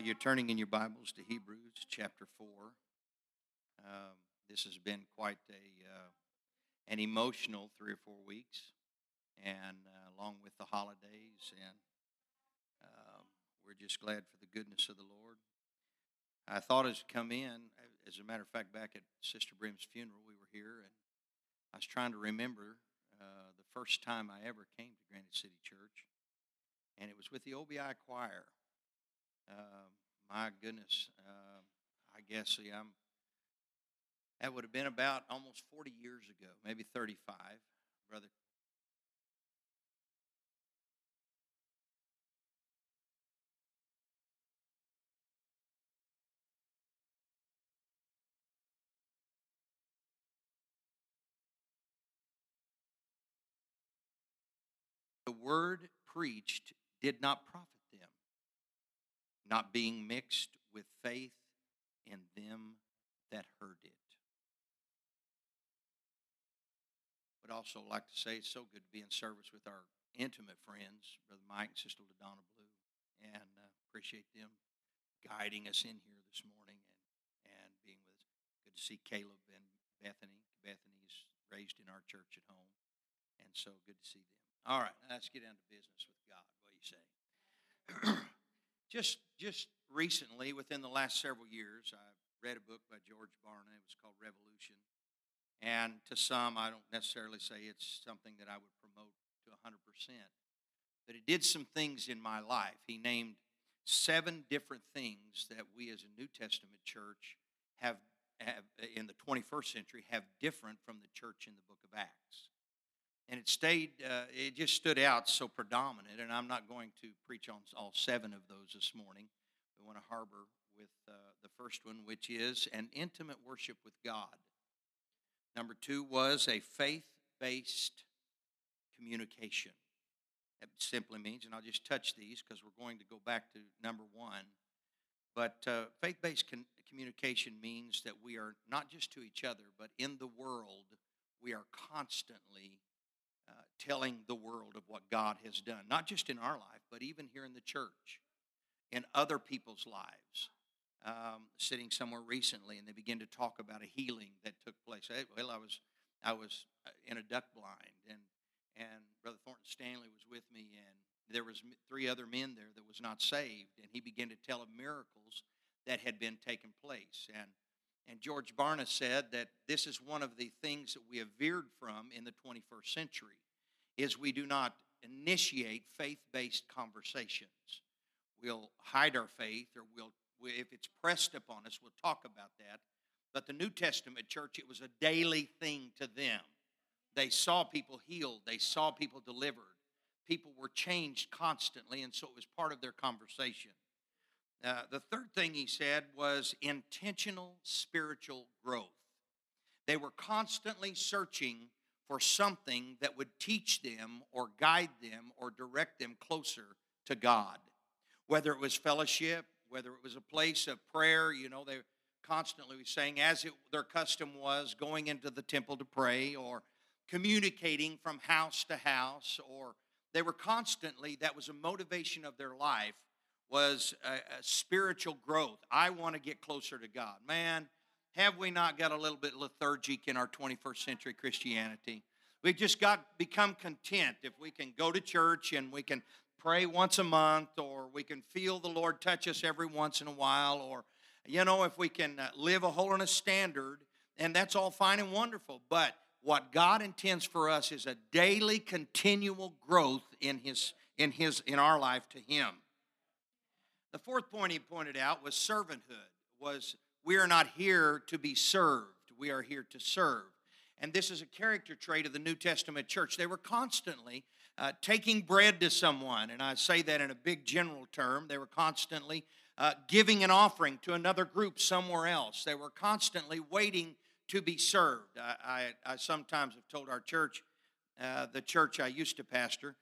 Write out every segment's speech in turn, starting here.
You're turning in your Bibles to Hebrews chapter 4. This has been quite an emotional 3 or 4 weeks, and along with the holidays, and we're just glad for the goodness of the Lord. I thought as come in, as a matter of fact, back at Sister Brim's funeral, we were here, and I was trying to remember the first time I ever came to Granite City Church, and it was with the OBI choir. My goodness, I guess that would have been about almost 40 years ago, maybe 35, Brother. The word preached did not profit them, not being mixed with faith in them that heard it. Would also like to say it's so good to be in service with our intimate friends, Brother Mike and Sister LaDonna Blue, and appreciate them guiding us in here this morning and being with us. Good to see Caleb and Bethany. Bethany's raised in our church at home, and so good to see them. All right, let's get down to business with God. What do you say? Just recently, within the last several years, I read a book by George Barna. It was called Revolution. And to some, I don't necessarily say it's something that I would promote to 100%. But it did some things in my life. He named 7 different things that we as a New Testament church have in the 21st century have different from the church in the book of Acts. And it just stood out so predominant, and I'm not going to preach on all 7 of those this morning. We want to harbor with the first one, which is an intimate worship with God. Number 2 was a faith-based communication. That simply means, and I'll just touch these because we're going to go back to number 1, but faith-based communication means that we are not just to each other, but in the world, we are constantly telling the world of what God has done, not just in our life, but even here in the church, in other people's lives. Sitting somewhere recently, and they began to talk about a healing that took place. Well, I was in a duck blind, and Brother Thornton Stanley was with me, and there was 3 other men there that was not saved, and he began to tell of miracles that had been taking place. And George Barna said that this is one of the things that we have veered from in the 21st century, is we do not initiate faith-based conversations. We'll hide our faith, or if it's pressed upon us, we'll talk about that. But the New Testament church, it was a daily thing to them. They saw people healed. They saw people delivered. People were changed constantly, and so it was part of their conversation. The third thing he said was intentional spiritual growth. They were constantly searching for something that would teach them or guide them or direct them closer to God. Whether it was fellowship, whether it was a place of prayer, they constantly were saying, their custom was, going into the temple to pray, or communicating from house to house, or they were constantly, that was a motivation of their life, was a spiritual growth. I want to get closer to God. Man, have we not got a little bit lethargic in our 21st century Christianity? We've just become content if we can go to church and we can pray once a month, or we can feel the Lord touch us every once in a while, or, if we can live a holiness standard, and that's all fine and wonderful. But what God intends for us is a daily, continual growth in our life to Him. The fourth point he pointed out was servanthood. We are not here to be served. We are here to serve. And this is a character trait of the New Testament church. They were constantly taking bread to someone, and I say that in a big general term. They were constantly giving an offering to another group somewhere else. They were constantly waiting to be served. I sometimes have told our church, the church I used to pastor,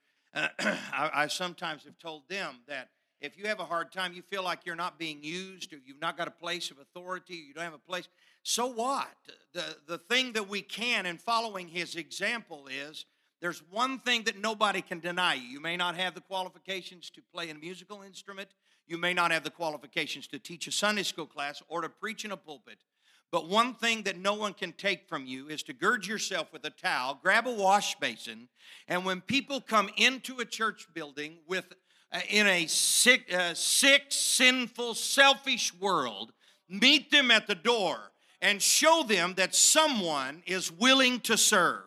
I sometimes have told them that if you have a hard time, you feel like you're not being used, or you've not got a place of authority, you don't have a place, so what? The thing that we can, in following his example, is there's one thing that nobody can deny you. You may not have the qualifications to play a musical instrument. You may not have the qualifications to teach a Sunday school class or to preach in a pulpit. But one thing that no one can take from you is to gird yourself with a towel, grab a wash basin, and when people come into a church building in a sick, sinful, selfish world, meet them at the door and show them that someone is willing to serve.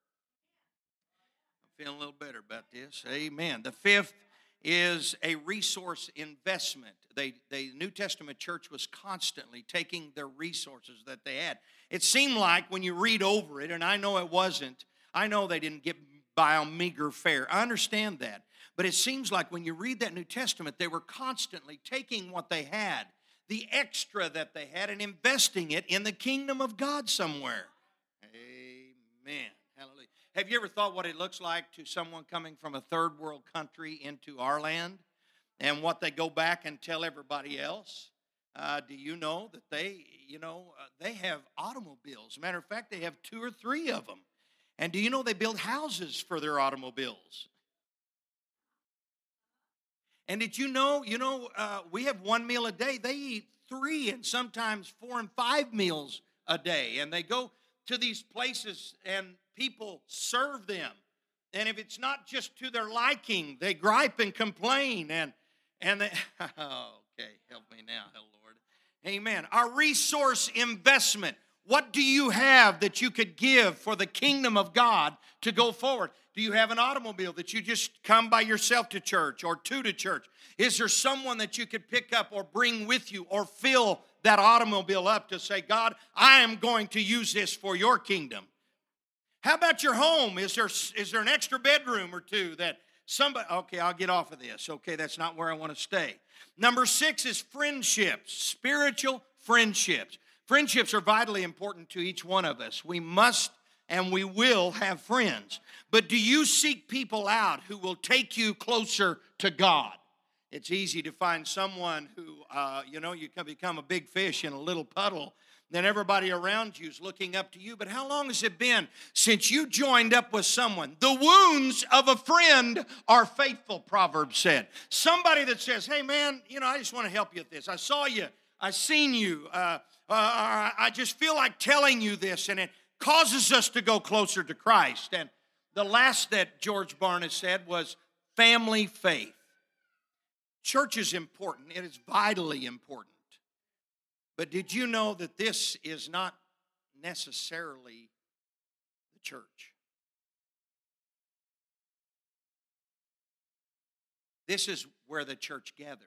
I'm feeling a little better about this. Amen. The fifth is a resource investment. The New Testament church was constantly taking their resources that they had. It seemed like when you read over it, and I know it wasn't, I know they didn't get by on meager fare. I understand that. But it seems like when you read that New Testament, they were constantly taking what they had, the extra that they had, and investing it in the kingdom of God somewhere. Amen. Hallelujah. Have you ever thought what it looks like to someone coming from a third world country into our land and what they go back and tell everybody else? Do you know that they have automobiles? Matter of fact, they have 2 or 3 of them. And do you know they build houses for their automobiles? And did you know, we have 1 meal a day. They eat 3 and sometimes 4 and 5 meals a day. And they go to these places and people serve them. And if it's not just to their liking, they gripe and complain. And they, okay, help me now, Lord. Amen. Our resource investment. What do you have that you could give for the kingdom of God to go forward? Do you have an automobile that you just come by yourself to church or two to church? Is there someone that you could pick up or bring with you or fill that automobile up to say, God, I am going to use this for your kingdom? How about your home? Is there an extra bedroom or 2 that somebody, okay, I'll get off of this. Okay, that's not where I want to stay. Number 6 is friendships, spiritual friendships. Friendships are vitally important to each one of us. We must and we will have friends. But do you seek people out who will take you closer to God? It's easy to find someone who, you can become a big fish in a little puddle. Then everybody around you is looking up to you. But how long has it been since you joined up with someone? The wounds of a friend are faithful, Proverbs said. Somebody that says, hey, man, I just want to help you with this. I saw you. I seen you. I just feel like telling you this. And it causes us to go closer to Christ. And the last that George Barna said was family faith. Church is important. It is vitally important. But did you know that this is not necessarily the church? This is where the church gathers.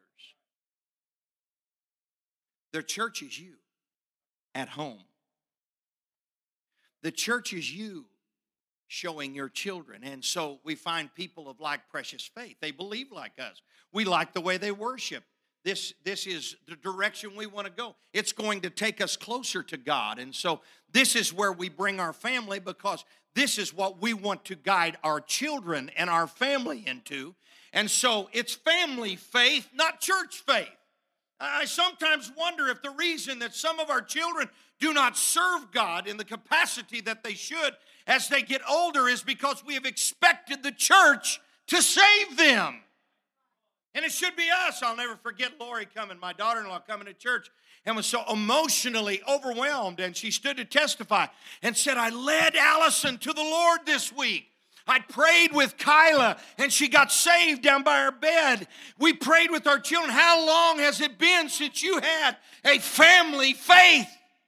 The church is you at home. The church is you showing your children. And so we find people of like precious faith. They believe like us. We like the way they worship. This is the direction we want to go. It's going to take us closer to God. And so this is where we bring our family, because this is what we want to guide our children and our family into. And so it's family faith, not church faith. I sometimes wonder if the reason that some of our children do not serve God in the capacity that they should as they get older is because we have expected the church to save them. And it should be us. I'll never forget Lori coming, my daughter-in-law coming to church, and was so emotionally overwhelmed. And she stood to testify and said, I led Allison to the Lord this week. I prayed with Kyla, and she got saved down by her bed. We prayed with our children. How long has it been since you had a family faith?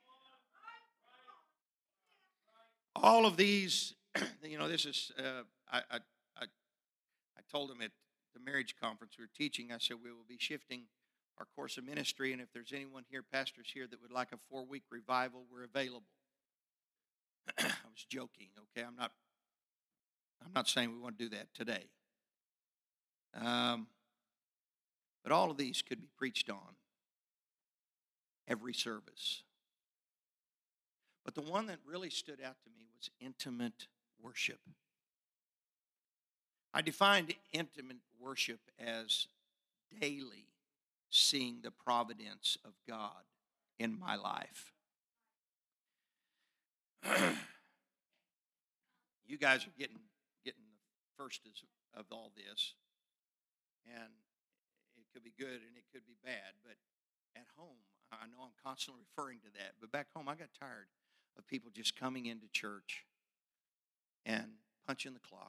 All of these, this is, I told them at the marriage conference we were teaching, I said we will be shifting our course of ministry, and if there's anyone here, pastors here, that would like a 4-week revival, we're available. I was joking, okay? I'm not saying we want to do that today. But all of these could be preached on every service. But the one that really stood out to me was intimate worship. I defined intimate worship as daily seeing the providence of God in my life. You guys are getting the first of all this, and it could be good and it could be bad. But at home, I know I'm constantly referring to that. But back home, I got tired of people just coming into church and punching the clock.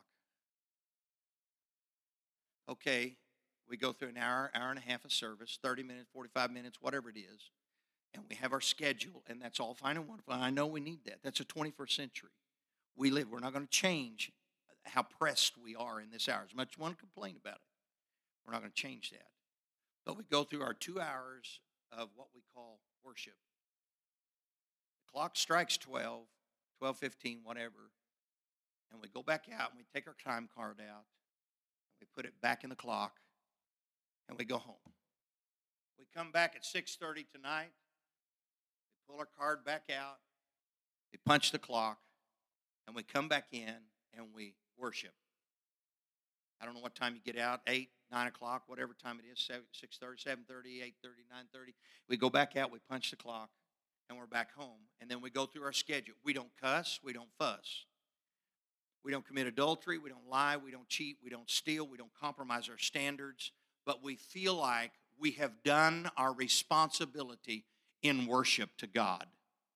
Okay, we go through an hour, hour and a half of service, 30 minutes, 45 minutes, whatever it is. And we have our schedule, and that's all fine and wonderful. And I know we need that. That's the 21st century. We're not going to change how pressed we are in this hour. As much as you want to complain about it, we're not going to change that. But we go through our 2 hours of what we call worship. The clock strikes 12, 12:15, whatever, and we go back out and we take our time card out, and we put it back in the clock, and we go home. We come back at 6:30 tonight. We pull our card back out. We punch the clock, and we come back in and we worship. I don't know what time you get out, 8, 9 o'clock, whatever time it is, 6:30, 7:30, 8:30, 9:30. We go back out, we punch the clock, and we're back home. And then we go through our schedule. We don't cuss, we don't fuss. We don't commit adultery, we don't lie, we don't cheat, we don't steal, we don't compromise our standards. But we feel like we have done our responsibility in worship to God.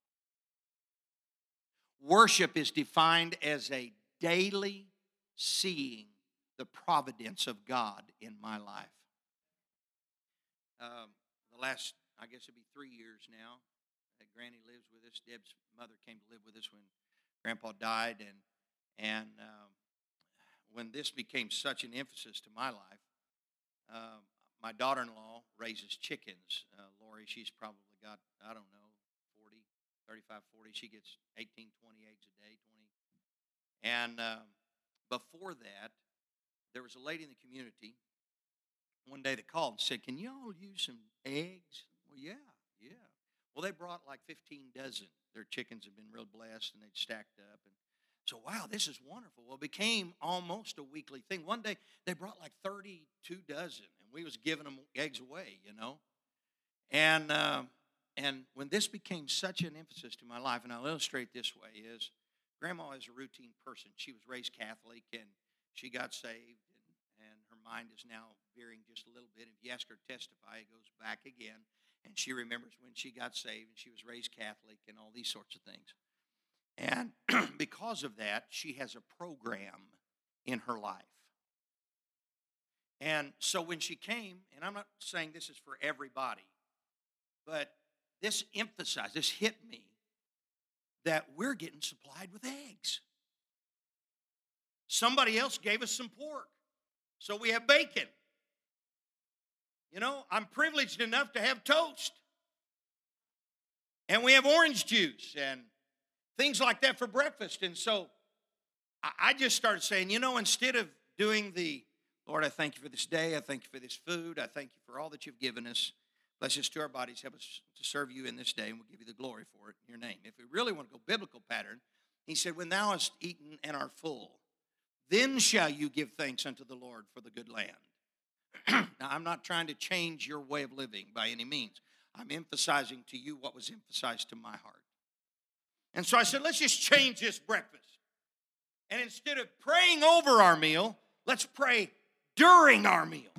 Worship is defined as a daily seeing the providence of God in my life. The last, I guess it'd be 3 years now, that Granny lives with us. Deb's mother came to live with us when Grandpa died, and when this became such an emphasis to my life, my daughter-in-law raises chickens. Lori, she's probably got, I don't know, 40, 35, 40. She gets 18, 20 eggs a day, 20. And before that, there was a lady in the community one day that called and said, "Can you all use some eggs?" Well, yeah. Well, they brought like 15 dozen. Their chickens have been real blessed, and they'd stacked up. And so, wow, this is wonderful. Well, it became almost a weekly thing. One day, they brought like 32 dozen, and we was giving them eggs away, you know. And when this became such an emphasis to my life, and I'll illustrate this way, is Grandma is a routine person. She was raised Catholic, and she got saved, and her mind is now veering just a little bit. If you ask her to testify, it goes back again, and she remembers when she got saved, and she was raised Catholic, and all these sorts of things. And because of that, she has a program in her life. And so when she came, and I'm not saying this is for everybody, but this hit me, that we're getting supplied with eggs. Somebody else gave us some pork, so we have bacon. You know, I'm privileged enough to have toast. And we have orange juice and things like that for breakfast. And so I just started saying, you know, instead of doing the, "Lord, I thank you for this day. I thank you for this food. I thank you for all that you've given us. Bless us to our bodies. Help us to serve you in this day, and we'll give you the glory for it in your name." If we really want to go biblical pattern, he said, "When thou hast eaten and art full, then shall you give thanks unto the Lord for the good land." Now, I'm not trying to change your way of living by any means. I'm emphasizing to you what was emphasized to my heart. And so I said, let's just change this breakfast. And instead of praying over our meal, let's pray during our meal.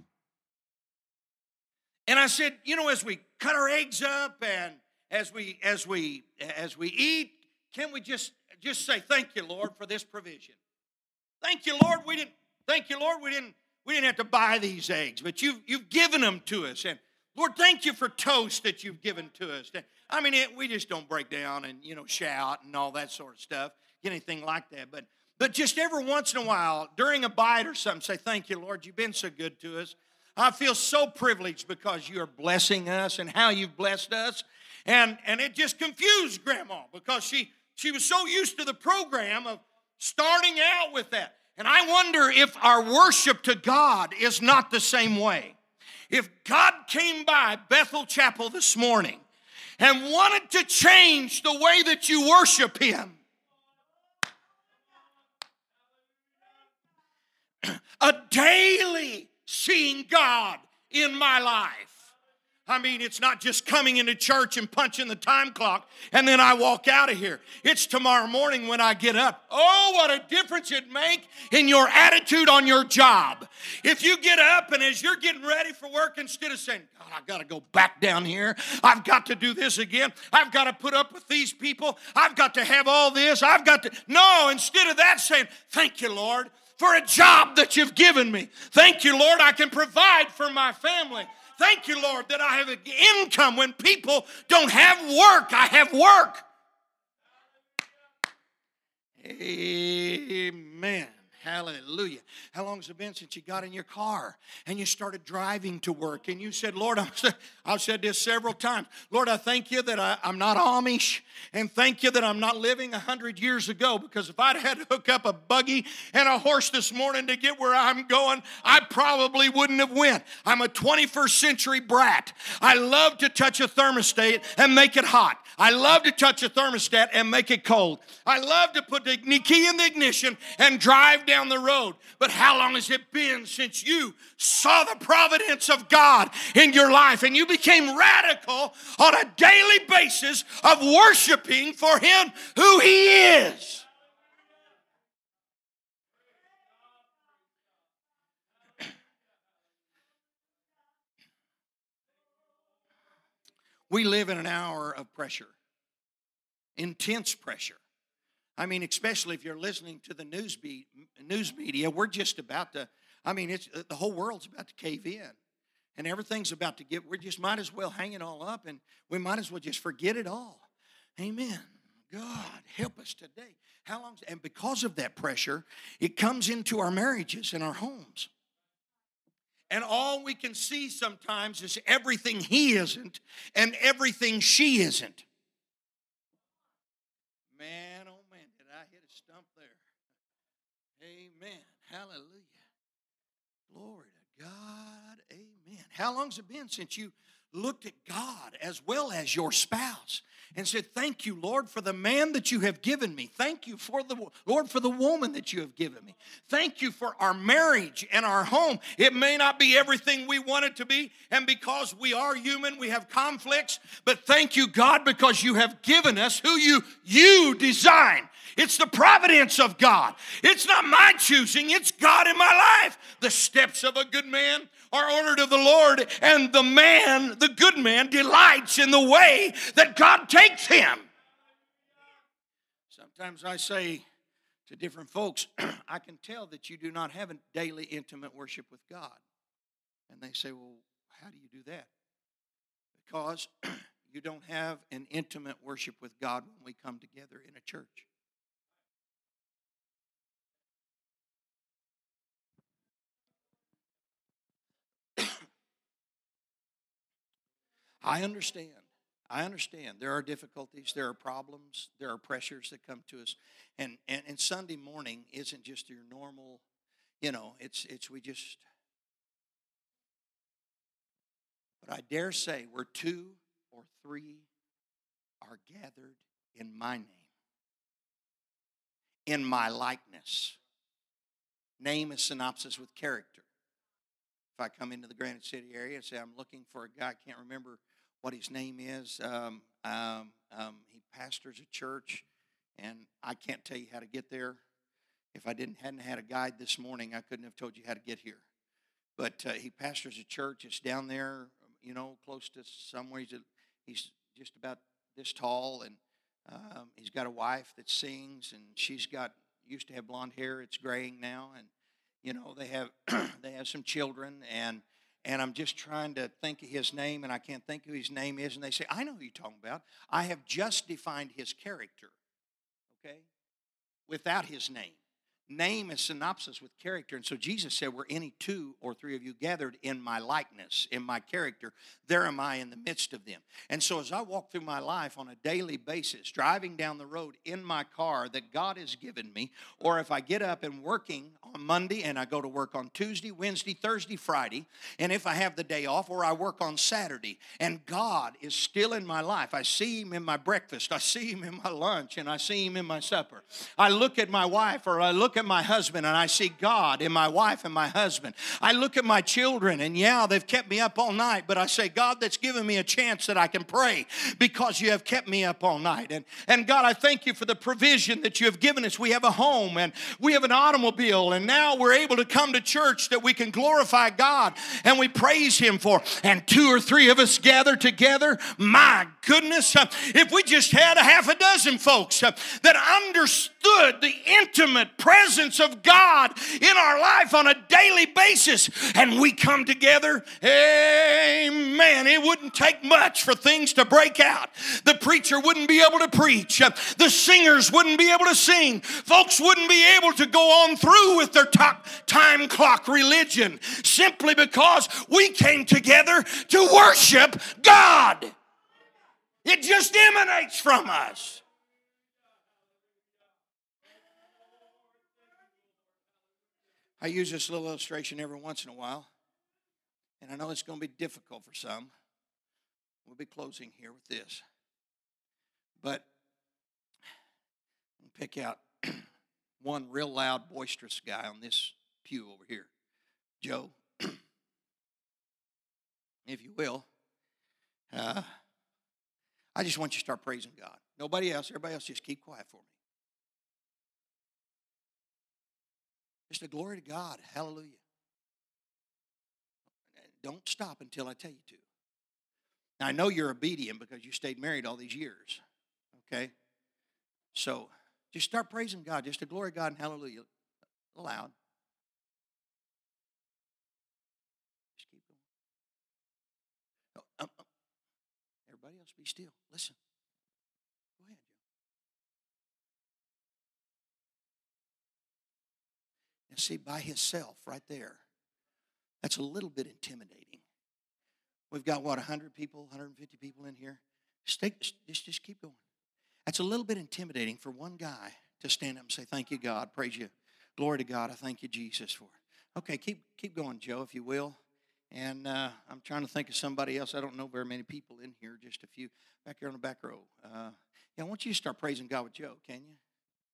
And I said, you know, as we cut our eggs up and as we eat, can we just say, "Thank you, Lord, for this provision. Thank you, Lord, we didn't have to buy these eggs, but you've given them to us. And Lord, thank you for toast that you've given to us." I mean, we just don't break down and, you know, shout and all that sort of stuff, anything like that. But just every once in a while, during a bite or something, say, "Thank you, Lord, you've been so good to us. I feel so privileged because you are blessing us and how you've blessed us." And it just confused Grandma because she was so used to the program of starting out with that. And I wonder if our worship to God is not the same way. If God came by Bethel Chapel this morning and wanted to change the way that you worship Him, a daily seeing God in my life, I mean, it's not just coming into church and punching the time clock and then I walk out of here. It's tomorrow morning when I get up. Oh, what a difference it makes in your attitude on your job. If you get up and as you're getting ready for work, instead of saying, God, I've got to go back down here. I've got to do this again. I've got to put up with these people. I've got to have all this. I've got to. No, instead of that, saying, thank you, Lord, for a job that you've given me. Thank you, Lord, I can provide for my family. Thank you, Lord, that I have an income when people don't have work. I have work. Amen. Hallelujah. How long has it been since you got in your car and you started driving to work and you said, Lord, I've said this several times. Lord, I thank you that I'm not Amish, and thank you that I'm not living 100 years ago, because if I'd had to hook up a buggy and a horse this morning to get where I'm going, I probably wouldn't have went. I'm a 21st century brat. I love to touch a thermostat and make it hot. I love to touch a thermostat and make it cold. I love to put the key in the ignition and drive down the road. But how long has it been since you saw the providence of God in your life and you became radical on a daily basis of worshiping for Him who He is? We live in an hour of pressure, intense pressure. I mean, especially if you're listening to the news media, we're just about to, the whole world's about to cave in. And everything's about to we just might as well hang it all up and we might as well just forget it all. Amen. God, help us today. And because of that pressure, it comes into our marriages and our homes. And all we can see sometimes is everything he isn't and everything she isn't. Man, oh man, did I hit a stump there? Amen. Hallelujah. Glory to God. Amen. How long's it been since you looked at God as well as your spouse and said, thank you, Lord, for the man that you have given me. Thank you, Lord, for the woman that you have given me. Thank you for our marriage and our home. It may not be everything we want it to be, and because we are human, we have conflicts, but thank you, God, because you have given us who you designed. It's the providence of God. It's not my choosing, it's God in my life. The steps of a good man are ordered of the Lord, and the good man, delights in the way that God takes him. Sometimes I say to different folks, I can tell that you do not have a daily intimate worship with God. And they say, well, how do you do that? Because you don't have an intimate worship with God when we come together in a church. I understand. There are difficulties, there are problems, there are pressures that come to us. And Sunday morning isn't just your normal, but I dare say where 2 or 3 are gathered in my name, in my likeness. Name is synopsis with character. If I come into the Granite City area and say, I'm looking for a guy, I can't remember what his name is. He pastors a church, and I can't tell you how to get there. If I hadn't had a guide this morning, I couldn't have told you how to get here. But he pastors a church. It's down there, close to somewhere. He's just about this tall, and he's got a wife that sings, and used to have blonde hair. It's graying now, and they have some children, and I'm just trying to think of his name, and I can't think who his name is. And they say, I know who you're talking about. I have just defined his character, okay, without his name. Name is synopsis with character. And so Jesus said, where any 2 or 3 of you gathered in my likeness, in my character, there am I in the midst of them. And so as I walk through my life on a daily basis, driving down the road in my car that God has given me, or if I get up and working on Monday and I go to work on Tuesday, Wednesday, Thursday, Friday, and if I have the day off, or I work on Saturday, and God is still in my life. I see him in my breakfast, I see him in my lunch, and I see him in my supper. I look at my wife, or I look at at my husband and I see God in my wife and my husband. I look at my children and yeah, they've kept me up all night, but I say, God, that's given me a chance that I can pray because you have kept me up all night. And God, I thank you for the provision that you have given us. We have a home and we have an automobile, and now we're able to come to church that we can glorify God and we praise Him for. And 2 or 3 of us gather together, my goodness, if we just had a half a dozen folks that understood the intimate presence of God in our life on a daily basis, and we come together, amen, it wouldn't take much for things to break out. The preacher wouldn't be able to preach. The singers wouldn't be able to sing. Folks wouldn't be able to go on through with their time clock religion simply because we came together to worship God. It just emanates from us. I use this little illustration every once in a while, and I know it's going to be difficult for some. We'll be closing here with this. But I'll pick out one real loud, boisterous guy on this pew over here. Joe, if you will. I just want you to start praising God. Nobody else, everybody else, just keep quiet for me. Just the glory to God. Hallelujah. Don't stop until I tell you to. Now, I know you're obedient because you stayed married all these years. Okay? So, just start praising God. Just the glory of God and hallelujah. Loud. Just keep going. Everybody else be still. Listen. Go ahead, Joe. Now, see, by himself right there, that's a little bit intimidating. We've got, 100 people, 150 people in here? Just keep going. That's a little bit intimidating for one guy to stand up and say, thank you, God, praise you. Glory to God, I thank you, Jesus, for it. Okay, keep going, Joe, if you will. And I'm trying to think of somebody else. I don't know very many people in here, just a few. Back here on the back row. I want you to start praising God with Joe, can you?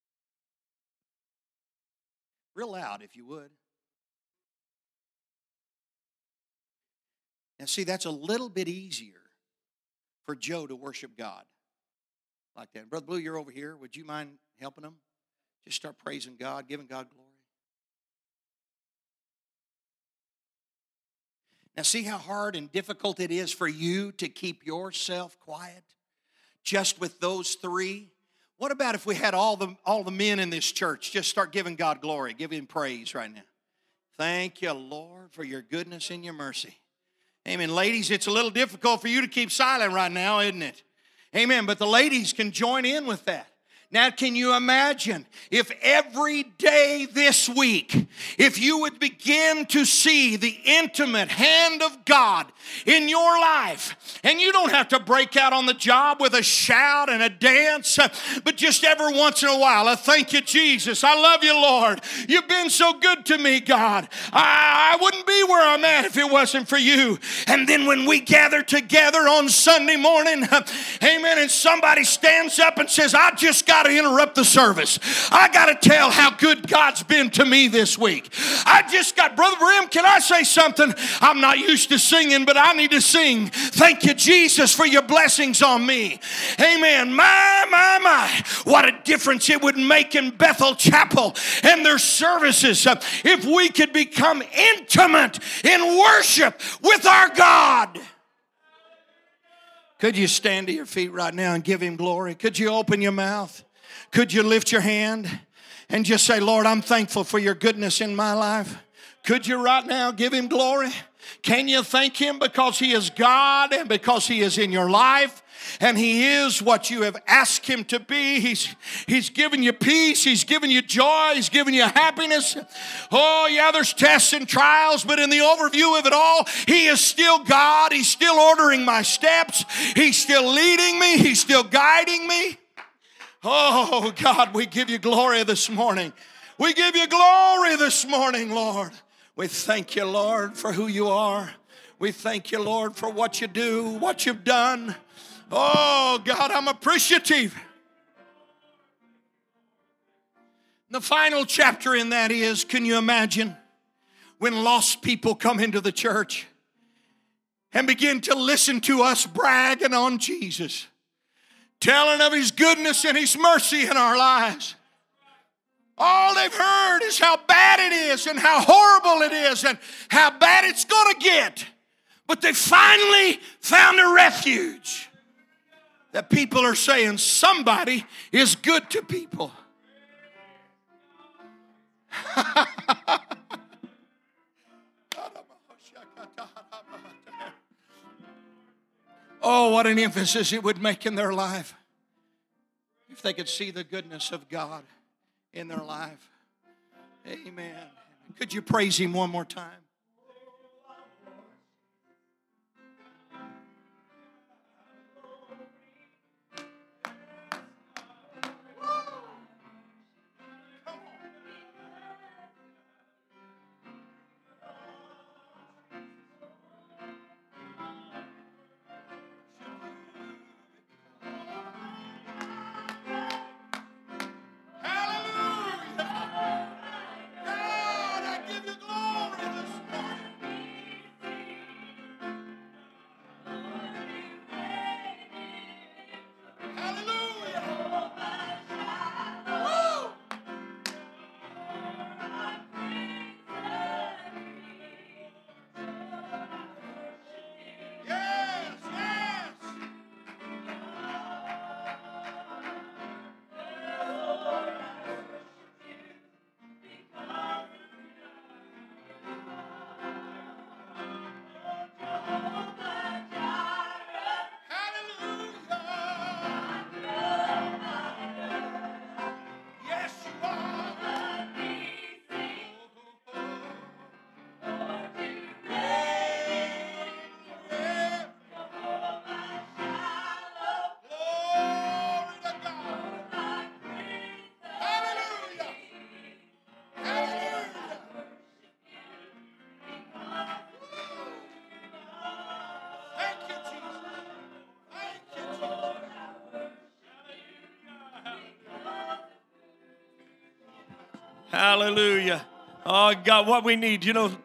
Real loud, if you would. Now, see, that's a little bit easier for Joe to worship God like that. Brother Blue, you're over here. Would you mind helping him? Just start praising God, giving God glory. Now, see how hard and difficult it is for you to keep yourself quiet just with those 3? What about if we had all the men in this church just start giving God glory, giving Him praise right now? Thank you, Lord, for your goodness and your mercy. Amen. Ladies, it's a little difficult for you to keep silent right now, isn't it? Amen. But the ladies can join in with that. Now, can you imagine if every day this week, if you would begin to see the intimate hand of God in your life, and you don't have to break out on the job with a shout and a dance, but just every once in a while, I thank you, Jesus. I love you, Lord. You've been so good to me, God. I wouldn't be where I'm at if it wasn't for you. And then when we gather together on Sunday morning, amen, and somebody stands up and says, I just got to interrupt the service. I got to tell how good God's been to me this week. Brother Brim, can I say something? I'm not used to singing, but I need to sing. Thank you, Jesus, for your blessings on me. Amen. My. What a difference it would make in Bethel Chapel and their services if we could become intimate in worship with our God. Could you stand to your feet right now and give Him glory? Could you open your mouth? Could you lift your hand and just say, Lord, I'm thankful for your goodness in my life? Could you right now give Him glory? Can you thank Him because He is God and because He is in your life? And He is what you have asked Him to be. He's given you peace. He's given you joy. He's given you happiness. Oh, yeah, there's tests and trials, but in the overview of it all, He is still God. He's still ordering my steps. He's still leading me. He's still guiding me. Oh, God, we give you glory this morning. We give you glory this morning, Lord. We thank you, Lord, for who you are. We thank you, Lord, for what you do, what you've done. Oh, God, I'm appreciative. The final chapter in that is, can you imagine when lost people come into the church and begin to listen to us bragging on Jesus, telling of His goodness and His mercy in our lives. All they've heard is how bad it is and how horrible it is and how bad it's going to get. But they finally found a refuge that people are saying somebody is good to people. Oh, what an emphasis it would make in their life if they could see the goodness of God in their life. Amen. Could you praise Him one more time? Hallelujah. Oh, God, what we need,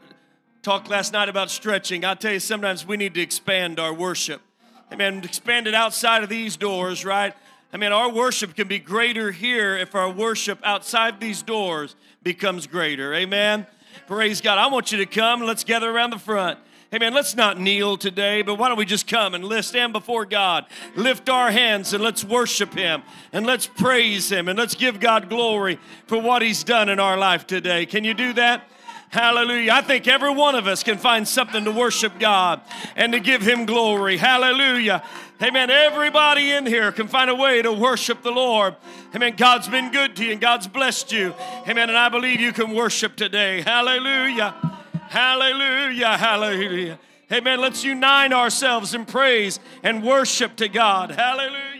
talked last night about stretching. I tell you, sometimes we need to expand our worship. Amen. Expand it outside of these doors, right? I mean, our worship can be greater here if our worship outside these doors becomes greater. Amen. Praise God. I want you to come. Let's gather around the front. Amen. Let's not kneel today, but why don't we just come and let's stand before God, lift our hands and let's worship Him and let's praise Him and let's give God glory for what He's done in our life today. Can you do that? Hallelujah. I think every one of us can find something to worship God and to give Him glory. Hallelujah. Amen. Everybody in here can find a way to worship the Lord. Amen. God's been good to you and God's blessed you. Amen. And I believe you can worship today. Hallelujah. Hallelujah. Hallelujah. Amen. Let's unite ourselves in praise and worship to God. Hallelujah.